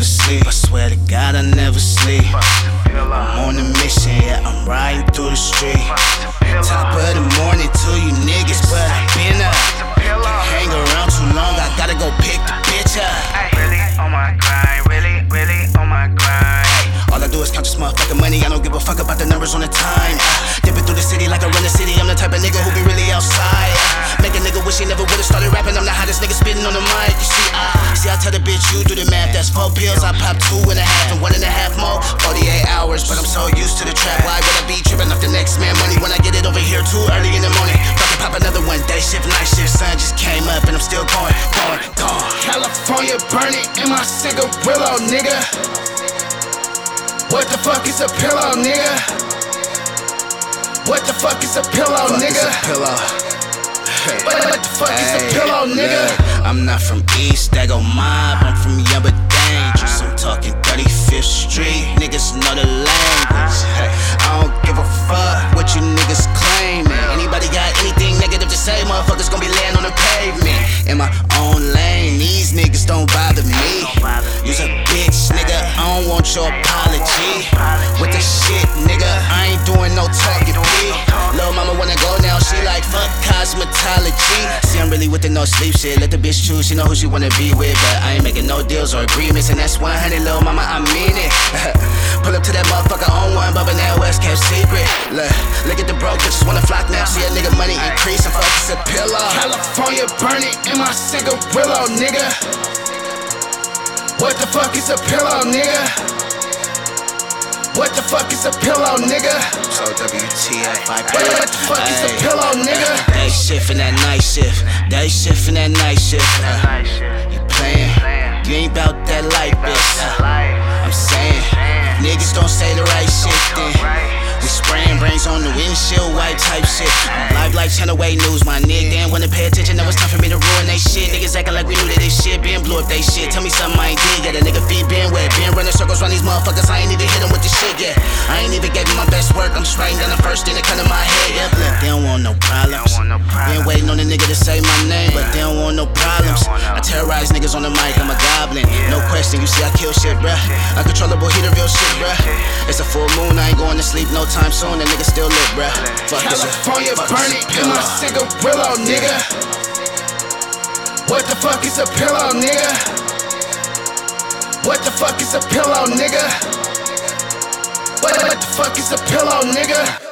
sleep. I swear to God, I never sleep. I'm on a mission, yeah, I'm riding through the street. Top of the morning to you niggas, but I been up. Can't hang around too long, I gotta go pick the bitch up. Really on my grind, really on my grind. All I do is count this motherfucking money, I don't give a fuck about the numbers on the time. Dipping through the city like I run the city, I'm the type of nigga who be really outside. Make a nigga wish he never would've started rapping, I'm the hottest nigga spitting on the mic. You see, I tell the bitch you do the math, that's 4 pills, I pop 2.5 and 1.5 more, 48 hours, but I'm so used to the trap. Why would I be tripping off the next man money when I get it over here too early in the morning? About to pop another one, day shift, night shift, sun just came up and I'm still going. California burning in my cigarillo, nigga. What the fuck is a pillow, nigga? What the fuck is a pillow, nigga? What the fuck is a pillow, nigga? I'm not from East, that go mob, I'm from young but dangerous. I'm talking 35th Street, niggas know the language. I don't give a fuck what you niggas claiming. Anybody got anything negative to say, motherfuckers gon' be laying on the pavement. In my own lane, these niggas don't bother me. You's a bitch, nigga, I don't want your apology. With the shit, nigga, I ain't doing no talking, B. Lil' mama wanna go now, she like, fuck cosmetology. See, I'm really with the no sleep shit, let the bitch choose, she know who she wanna be with. But I ain't making no deals or agreements, and that's 100, lil' mama, I mean it. Pull up to that motherfucker on one, bumpin' that West kept secret. Look at the broke, just wanna flock now, see a nigga money increase, and fuck, it's a pillow. California burning in my cigarillo, nigga. What the fuck is a pillow, nigga? What the fuck is a pillow, nigga? So WTF, what the fuck is a pillow, nigga? Day shift and that night shift. Day shift and that night shift. You playin', you ain't bout that life, bitch. I'm saying, niggas don't say the right shit then. We sprayin' brains on the windshield wipe type shit. I'm live like Channel 8 News, my nigga. They ain't wanna pay attention, now it's time for me to ruin they shit. Niggas acting like we knew that they shit, been blew up they shit. Tell me something I ain't did, yeah, the nigga feet been wet. Been running circles around these motherfuckers, I ain't even hit them with the shit yet. I ain't even gave them my best work, I'm just writing down the first thing that come to my head. Yeah, look, they don't want no problems. Been waiting on the nigga to say my name, but they don't want no problems. I terrorize niggas on the mic, I'm a goblin. No question, you see I kill shit, bruh. Uncontrollable heat of real shit, bruh. It's a full moon, I ain't going to sleep no time soon, the nigga still lit, bruh. Fuck California burning in my cigarillo, nigga. What the fuck is a pillow, nigga? What the fuck is a pillow, nigga? What the fuck is a pillow, nigga?